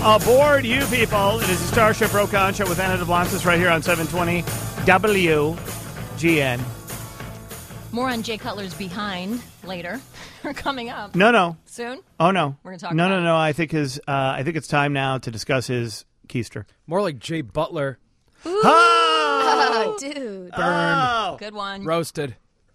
aboard, you people. It is the Starship Rokan Show with Anna DeBlancis right here on 720 WGN. More on Jay Cutler's behind later. Or coming up. No. Soon? Oh, no. We're going to talk about it. No. I think it's time now to discuss his keister. More like Jay Butler. Ooh. Oh, dude. Burned. Oh. Good one. Roasted.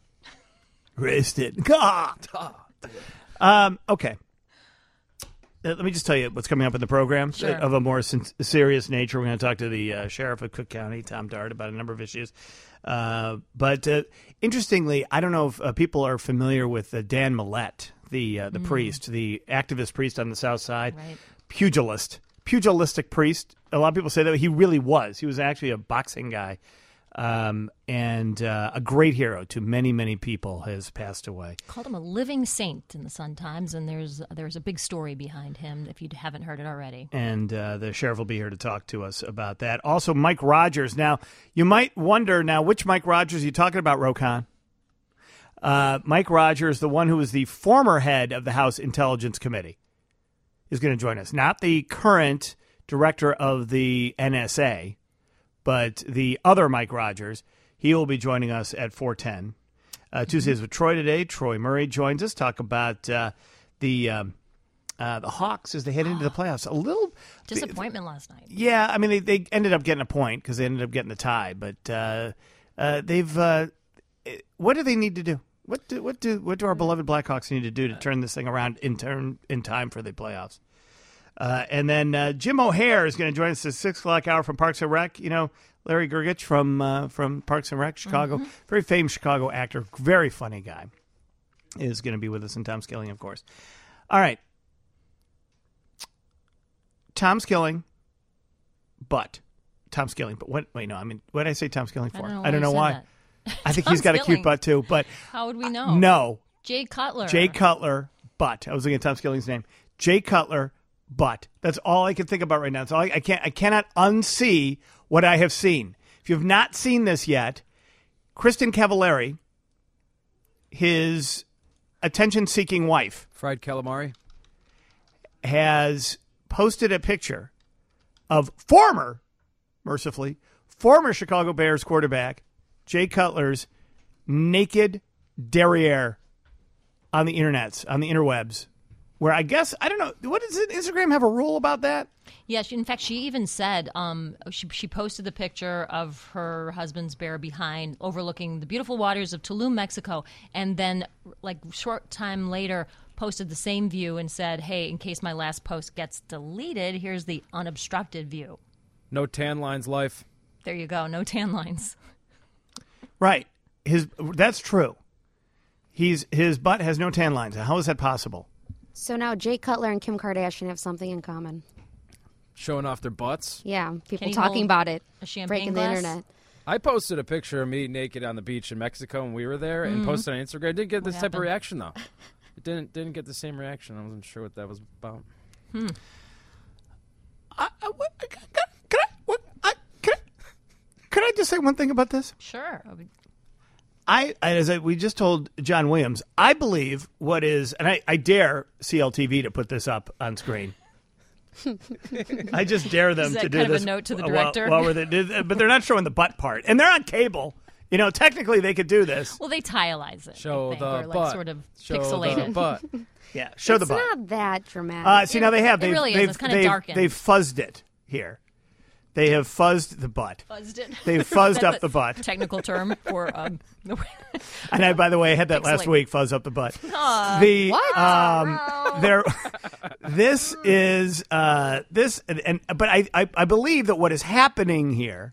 God. Okay. Let me just tell you what's coming up in the program of a more serious nature. We're going to talk to the sheriff of Cook County, Tom Dart, about a number of issues. But interestingly, I don't know if people are familiar with Dan Millett, the priest, the activist priest on the South Side, Right. pugilistic priest. A lot of people say that he really was. He was actually a boxing guy, and a great hero to many, many people, has passed away. Called him a living saint in the Sun-Times, and there's a big story behind him if you haven't heard it already. And the sheriff will be here to talk to us about that. Also, Mike Rogers. Now, you might wonder which Mike Rogers are you talking about, Rokan? Mike Rogers, the one who was the former head of the House Intelligence Committee, is going to join us. Not the current director of the NSA, but the other Mike Rogers. He will be joining us at 4:10. Tuesdays with Troy today. Troy Murray joins us. Talk about the Hawks as they head into the playoffs. A little Disappointment last night. Yeah, I mean they ended up getting a point because they ended up getting the tie. But they've what do they need to do? What do our beloved Blackhawks need to do to turn this thing around in time for the playoffs? And then Jim O'Hare is going to join us at 6 o'clock hour from Parks and Rec. You know, Larry Gergich from Parks and Rec, Chicago. Mm-hmm. Very famous Chicago actor. Very funny guy. Is going to be with us. And Tom Skilling, of course. All right. Tom Skilling, but what did I say Tom Skilling for? I don't know why. I think he's got a cute butt, too. But how would we know? No. Jay Cutler, but. I was looking at Tom Skilling's name. Jay Cutler, but. That's all I can think about right now. That's all I cannot unsee what I have seen. If you have not seen this yet, Kristen Cavallari, his attention-seeking wife, Fried calamari, has posted a picture of former Chicago Bears quarterback Jay Cutler's naked derriere on the interwebs, where I guess, I don't know, what does Instagram have a rule about that? Yeah, in fact, she even said she posted the picture of her husband's bear behind overlooking the beautiful waters of Tulum, Mexico, and then like short time later posted the same view and said, hey, in case my last post gets deleted, here's the unobstructed view. No tan lines life. There you go, no tan lines. Right. That's true. His butt has no tan lines. How is that possible? So now Jay Cutler and Kim Kardashian have something in common. Showing off their butts? Yeah, people talking about it. A champagne breaking glass? the internet. I posted a picture of me naked on the beach in Mexico when we were there and posted on Instagram. I didn't get this type of reaction, though. It didn't get the same reaction. I wasn't sure what that was about. Could I just say one thing about this? Sure. We just told John Williams, I believe what is, and I dare CLTV to put this up on screen. I just dare them to do kind this. Of a note to the director? But they're not showing the butt part, and they're on cable. You know, technically they could do this. Well, they tileize it. Show I think, the or butt. Sort of Show pixelate the it. butt. Yeah, show the butt. It's not that dramatic. See, now they have. It really is. It's kind of darkened. They've fuzzed it here. They have fuzzed the butt. Fuzzed it. They've fuzzed up the butt. Technical term for. And I, by the way, I had that last week. Fuzz up the butt. What? This is this, but I believe that what is happening here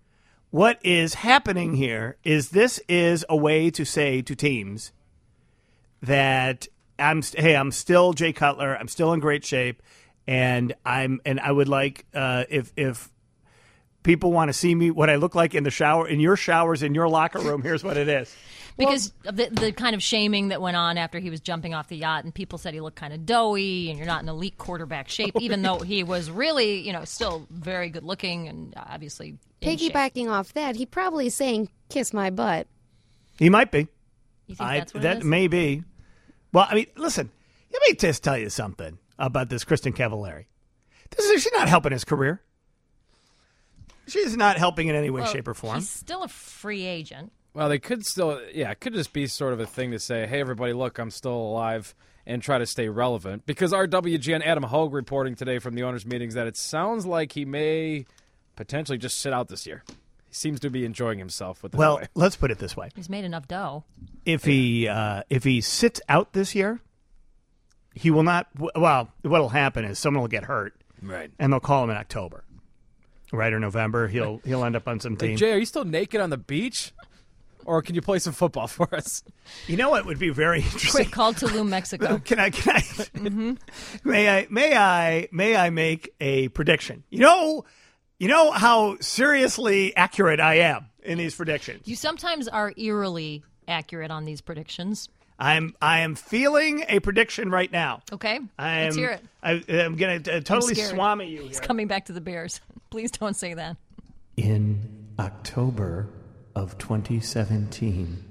is this is a way to say to teams that I'm still Jay Cutler. I'm still in great shape, and I would like if people want to see me what I look like in the shower, in your showers, in your locker room. Here's what it is. Because of the kind of shaming that went on after he was jumping off the yacht, and people said he looked kind of doughy, and you're not in elite quarterback shape, even though he was really, still very good looking and obviously in shape. Piggybacking off that, he probably is saying, kiss my butt. He might be. You think that's what it is? May be. Well, I mean, listen, let me just tell you something about this Kristen Cavallari. She's not helping his career. She's not helping in any way, shape, or form. He's still a free agent. Well, they could still, it could just be sort of a thing to say, hey, everybody, look, I'm still alive, and try to stay relevant. Because our WGN Adam Hogue reporting today from the owners' meetings that it sounds like he may potentially just sit out this year. He seems to be enjoying himself with the Well, way. let's put it this way. He's made enough dough. If he sits out this year, he will not. Well, what'll happen is someone will get hurt, Right. and they'll call him in October, right, or November. He'll end up on some team. Jay, are you still naked on the beach? Or can you play some football for us? You know what would be very interesting? Quick call Tulum, Mexico. Can I? Mm-hmm. May I make a prediction? You know how seriously accurate I am in these predictions. You sometimes are eerily accurate on these predictions. I am feeling a prediction right now. Okay, let's hear it. I'm going to totally swami you here. He's coming back to the Bears. Please don't say that. In October of 2017,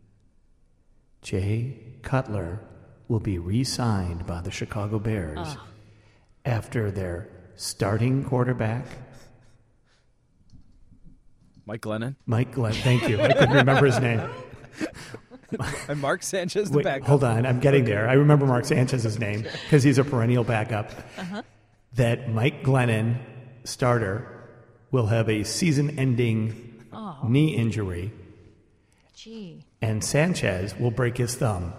Jay Cutler will be re-signed by the Chicago Bears after their starting quarterback, Mike Glennon. Thank you. I couldn't remember his name. And Mark Sanchez, the Wait, backup. hold on. I'm getting there. I remember Mark Sanchez's name because he's a perennial backup. That Mike Glennon, starter, will have a season-ending knee injury. Gee. And Sanchez will break his thumb.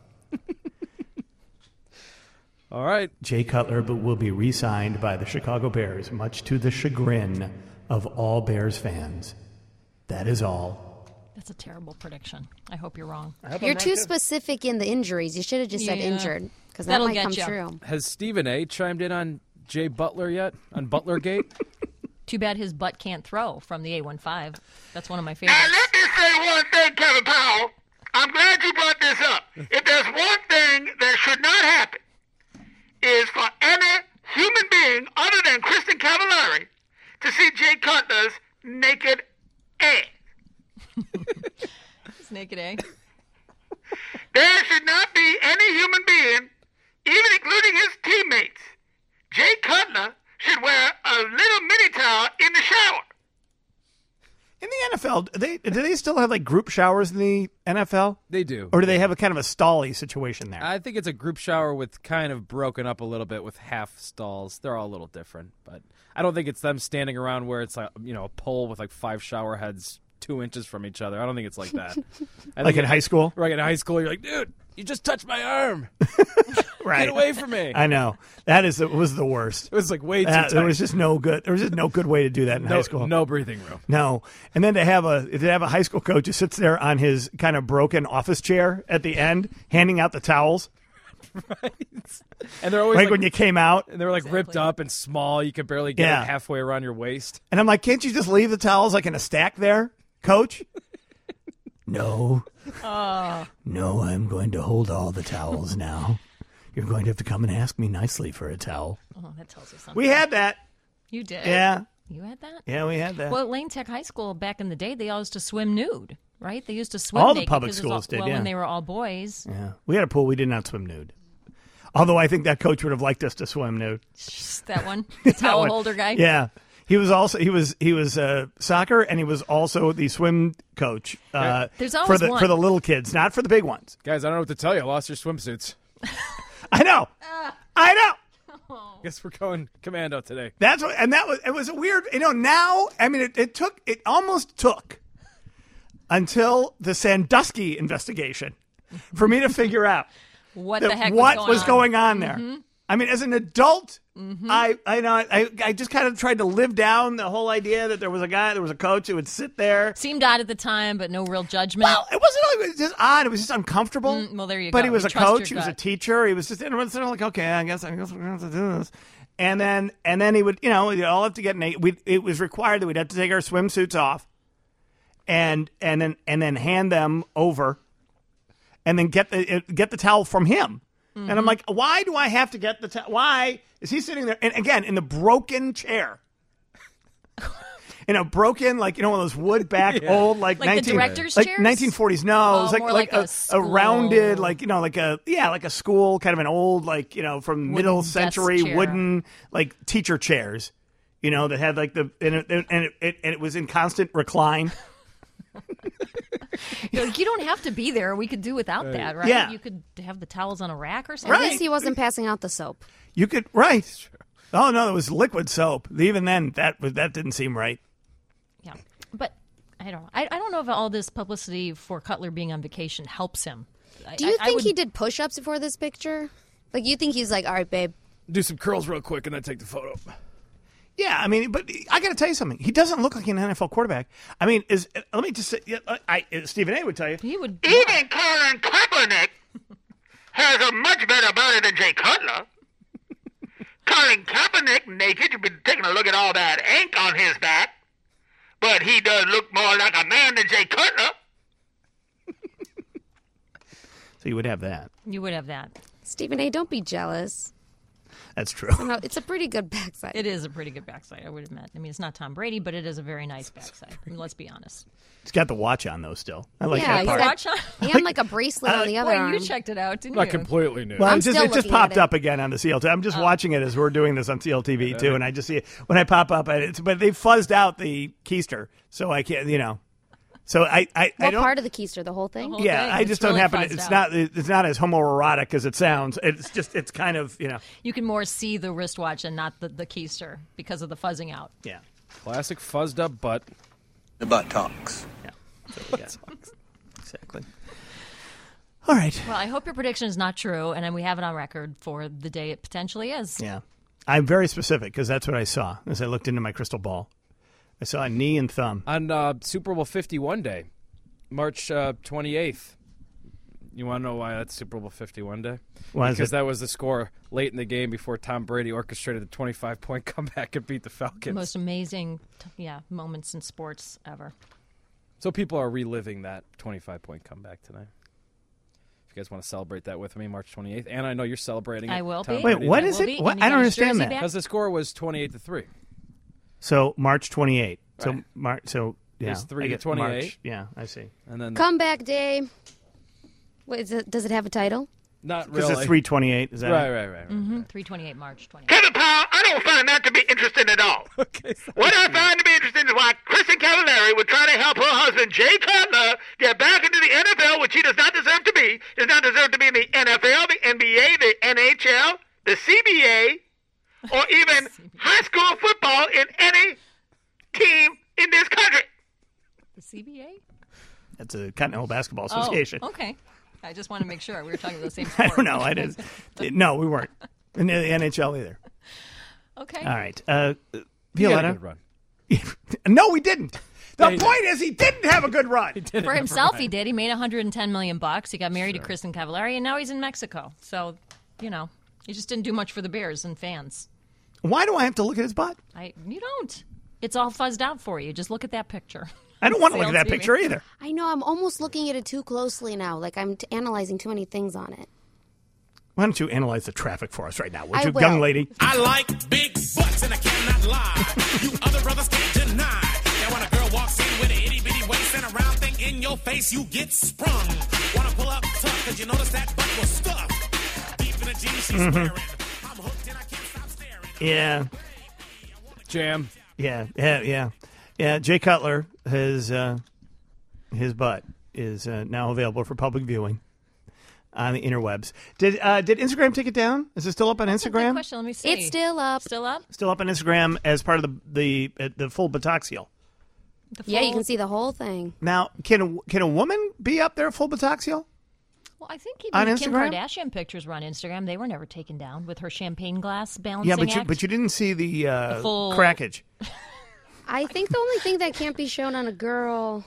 All right. Jay Cutler will be re-signed by the Chicago Bears, much to the chagrin of all Bears fans. That is all. That's a terrible prediction. I hope you're wrong. You're too specific in the injuries. You should have just said injured, because that That'll might get come you. true. Has Stephen A. chimed in on Jay Butler yet? On Butlergate? Too bad his butt can't throw from the A15. That's one of my Now, favorites. let me say one thing, Kevin Powell. I'm glad you brought this up. If there's one thing that should not happen, is for any human being other than Kristen Cavallari to see Jay Cutler's naked ass. It's naked, eh? There should not be any human being, even including his teammates. Jay Cutler should wear a little mini towel in the shower. In the NFL, do they still have like group showers in the NFL? They do. Or do they have a kind of a stally situation there? I think it's a group shower with kind of broken up a little bit with half stalls. They're all a little different, but I don't think it's them standing around where it's like, a pole with like 5 shower heads 2 inches from each other. I don't think it's like that. Like in high school? Right, in high school, you're like, dude, you just touched my arm. Right. Get away from me. I know. It was the worst. It was like way too tight. There was just no good. There was just no good way to do that in high school. No breathing room. No. And then to have a high school coach who sits there on his kind of broken office chair at the end, handing out the towels. Right. And they're always like when you came out. And they're like ripped up and small. You could barely get it halfway around your waist. And I'm like, can't you just leave the towels like in a stack there, coach? No. No, I'm going to hold all the towels now. You're going to have to come and ask me nicely for a towel. Oh, that tells you something. We had that. You did? Yeah. You had that? Yeah, we had that. Well, at Lane Tech High School back in the day, they all used to swim nude, right? They used to swim All the naked public 'cause it was schools did, well, yeah. when they were all boys. Yeah. We had a pool. We did not swim nude. Although I think that coach would have liked us to swim nude. That one? The towel one. holder guy? Yeah. He was soccer, and he was also the swim coach There's for always the one. for the little kids, not for the big ones. Guys, I don't know what to tell you. I lost your swimsuits. I know. I know. Guess we're going commando today. That's what, and it was a weird. Now, I mean, it almost took until the Sandusky investigation for me to figure out What the heck what was on? going on there. I mean, as an adult, I just kind of tried to live down the whole idea that there was a coach who would sit there. Seemed odd at the time, but no real judgment. Well, it wasn't just odd. It was just uncomfortable. Well, there you but go. he was You a trust coach. He your was a gut. teacher. He was just and it was sort of like, okay, I guess we're gonna have to do this. And then he would, we'd all have to get naked. It was required that we'd have to take our swimsuits off, and then hand them over, and then get the towel from him. And I'm like, why do I have to get the towel? Why is he sitting there? And again, in the broken chair. broken, like, one of those wood back old, like the 19, director's like chairs? 1940s. No, Oh, it was more like like a school- rounded, like, like a school, kind of an old, like, from middle desk century chair. wooden, like, teacher chairs, that had like and it was in constant recline. You don't have to be there. We could do without that, right? Yeah. You could have the towels on a rack or something. At least he wasn't passing out the soap. You could, right. Oh, no, it was liquid soap. Even then, that didn't seem right. Yeah, but I don't know. I don't know if all this publicity for Cutler being on vacation helps him. Do you think would- he did push-ups before this picture? Like, you think he's like, all right, babe. Do some curls real quick and then take the photo. Yeah, I mean, but I got to tell you something. He doesn't look like an NFL quarterback. I mean, let me just say, Stephen A. would tell you. He would. Even Colin Kaepernick has a much better body than Jay Cutler. Colin Kaepernick naked, you've been taking a look at all that ink on his back, but he does look more like a man than Jay Cutler. So you would have that. You would have that. Stephen A., don't be jealous. That's true. No, it's a pretty good backside. It is a pretty good backside, I would admit. I mean, it's not Tom Brady, but it is a very nice backside. I mean, let's be honest. He's got the watch on, though, still. I like Yeah, that he's part. got- Watch on. And like a bracelet on the other Well, arm. you checked it out, didn't Not you? completely new. Well, I'm it just still popped looking at it. up again on the CLT. I'm just watching it as we're doing this on CLTV, too, and I just see it. When I pop up, but they fuzzed out the keister, so I can't, So I What don't. part of the keister? The whole thing? whole Yeah, thing. I It's just don't really happen. fuzzed It's out. not as homoerotic as it sounds. It's kind of You can more see the wristwatch and not the keister because of the fuzzing out. yeah. Classic fuzzed up butt. The butt talks. Yeah. So we got- exactly. All right. Well, I hope your prediction is not true, and then we have it on record for the day it potentially is. Yeah. I'm very specific because that's what I saw as I looked into my crystal ball. I saw a knee and thumb. On Super Bowl 51 day, March 28th. You want to know why that's Super Bowl 51 day? Why is Because it? that was the score late in the game before Tom Brady orchestrated the 25-point comeback and beat the Falcons. Most amazing, moments in sports ever. So people are reliving that 25-point comeback tonight. If you guys want to celebrate that with me, March 28th. And I know you're celebrating it. I will Tom be. Wait, Brady what did. is will it? be, What? and you I got don't his understand jersey that. back? Because the score was 28-3. So March 28th. Right. So yeah. It's 3 I to get 28. March. Yeah, I see. And then Comeback day. Wait, does it have a title? not Because really. it's 328. Is that Right, it? right. 328 March 20. Kevin Powell, I don't find that to be interesting at all. Okay. What I find to be interesting is why Kristen Cavallari would try to help her husband, Jay Cutler, get back into the NFL, which he does not deserve to be. Does not deserve to be in the NFL, the NBA, the NHL, the CBA, or even high school football in any team in this country. The CBA? That's a Continental Basketball Association. Oh, okay. I just want to make sure we were talking about the same I sport. don't know. I didn't. No, we weren't. In the NHL either. Okay. All right. He had a Violetta. good run. No, we didn't. The Yeah, he point is he didn't have a good run. For himself, he did. He made $110 million. He got married to Kristen Cavallari, and now he's in Mexico. So, he just didn't do much for the Bears and fans. Why do I have to look at his butt? You don't. It's all fuzzed out for you. Just look at that picture. I don't want to look at that CLTV. picture either. I know. I'm almost looking at it too closely now. Like I'm analyzing too many things on it. Why don't you analyze the traffic for us right now, would I you, will. young lady? I like big butts and I cannot lie. You other brothers can't deny. Now when a girl walks in with an itty bitty waist and a round thing in your face, you get sprung. Wanna pull up tough cause you notice that butt was stuffed. Deep in the jeans she's wearing. I'm hooked and I can't stop staring. Yeah. Jam. Yeah. Jay Cutler, his butt is now available for public viewing on the interwebs. Did Instagram take it down? Is it still up on Good Instagram? question. Let me see. It's still up. Still up? Still up on Instagram as part of the full buttocks heel. The Yeah, you full- can see the whole thing. Now, can a woman be up there full buttocks heel? Well, I think On even the Kim Instagram? Kardashian pictures were on Instagram. They were never taken down with her champagne glass balancing Yeah, act. but you didn't see the full- crackage. I think the only thing that can't be shown on a girl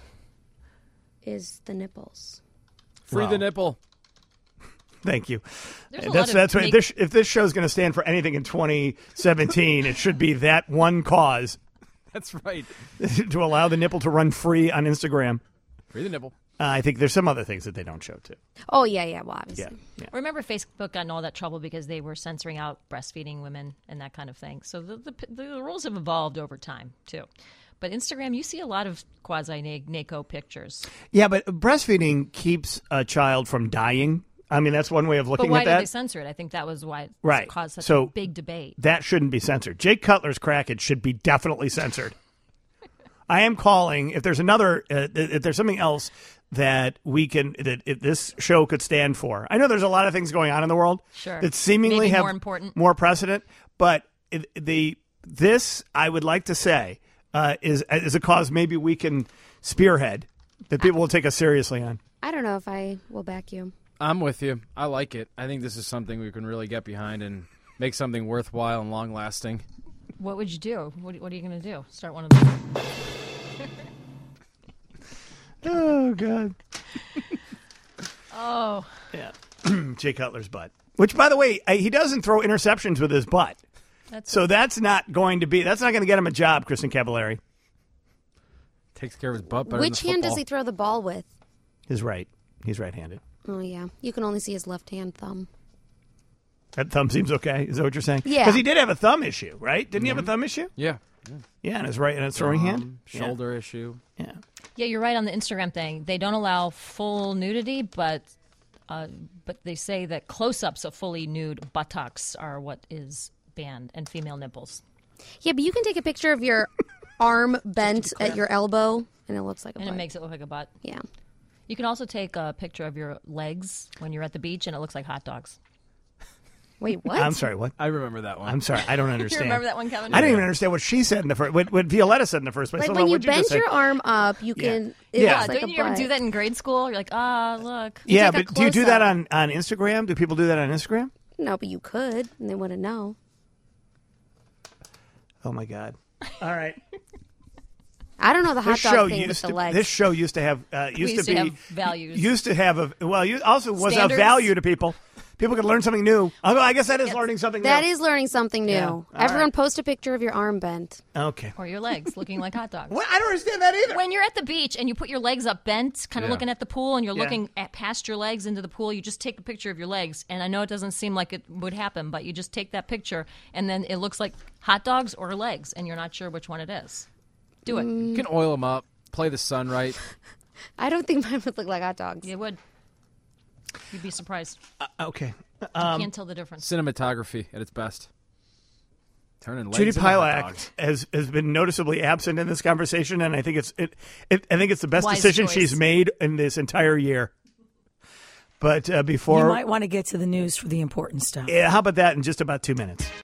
is the nipples. Free Wow. the nipple. Thank you. There's a lot That's of right. make- If this show's going to stand for anything in 2017, it should be that one cause That's right. to allow the nipple to run free on Instagram. Free the nipple. I think there's some other things that they don't show too. Oh yeah. Well, obviously. Yeah. Remember, Facebook got in all that trouble because they were censoring out breastfeeding women and that kind of thing. So the rules have evolved over time too. But Instagram, you see a lot of quasi-NACO pictures. Yeah, but breastfeeding keeps a child from dying. I mean, that's one way of But looking why at that. did they censor it? I think that was why it Right. caused such So a big debate. That shouldn't be censored. Jake Cutler's Crackage should be definitely censored. I am calling, if there's another, if there's something else that we can, that if this show could stand for. I know there's a lot of things going on in the world Sure. that seemingly Maybe have more important. more precedent, but this, I would like to say, is a cause maybe we can spearhead that people will take us seriously on. I don't know if I will back you. I'm with you. I like it. I think this is something we can really get behind and make something worthwhile and long-lasting. What would you do? What are you going to do? Start one of those? Oh, God. Oh. Yeah. Jay Cutler's butt. Which, by the way, he doesn't throw interceptions with his butt. That's not going to get him a job, Kristen Cavallari. Takes care of his butt better Which than hand football. does he throw the ball with? His right. He's right-handed. Oh, yeah. You can only see his left hand thumb. That thumb seems okay. Is that what you're saying? Yeah. Because he did have a thumb issue, right? Didn't he have a thumb issue? Yeah. Yeah, and his right and his throwing hand. Shoulder issue. Yeah. Yeah, you're right on the Instagram thing. They don't allow full nudity, but they say that close-ups of fully nude buttocks are what is banned, and female nipples. Yeah, but you can take a picture of your arm bent at your elbow, and it looks like a And butt. it makes it look like a butt. Yeah. You can also take a picture of your legs when you're at the beach, and it looks like hot dogs. Wait, what? I'm sorry, what? I remember that one. I'm sorry, I don't understand. You remember that one, Kevin? I didn't even understand what she said in the first. What Violetta said in the first place. Like Hold when on, you what'd just bend say? your arm up, you can. It Yeah. looks like Don't a you ever butt. do that in grade school? You're like, look. Yeah, take a but do you do that close-up. on Instagram? Do people do that on Instagram? No, but you could, and they wouldn't know. Oh my God! All right. I don't know the hot This dog show thing with used the to. legs. This show used to have. Used to be have values. Used to have a. Well, you also was Standards. of value to people. People could learn something new. Although I guess that is learning something That new. is learning something new. Yeah. All Everyone right. post a picture of your arm bent. Okay. Or your legs looking like hot dogs. What? I don't understand that either. When you're at the beach and you put your legs up bent, kind of Yeah. looking at the pool, and you're Yeah. looking past your legs into the pool, you just take a picture of your legs. And I know it doesn't seem like it would happen, but you just take that picture, and then it looks like hot dogs or legs, and you're not sure which one it is. Do it. You can oil them up, play the sun right. I don't think mine would look like hot dogs. It would. You'd be surprised. Okay. You can't tell the difference. Cinematography at its best. Turning legs Judy into hot Pilak dogs. has been noticeably absent in this conversation, and I think it's the best Wise decision choice. she's made in this entire year. But You before, might want to get to the news for the important stuff. how about that in just about 2 minutes?